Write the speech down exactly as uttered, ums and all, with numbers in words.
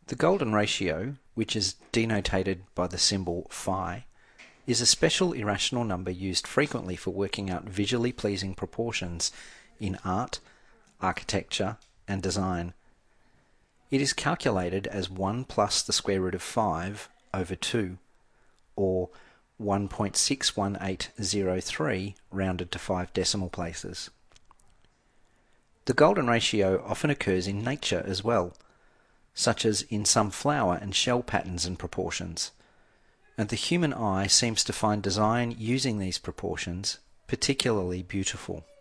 The golden ratio, which is denoted by the symbol phi, is a special irrational number used frequently for working out visually pleasing proportions in art, architecture, and design. It is calculated as one plus the square root of five over two, or one point six one eight zero three rounded to five decimal places. The golden ratio often occurs in nature as well, such as in some flower and shell patterns and proportions, and the human eye seems to find design using these proportions particularly beautiful.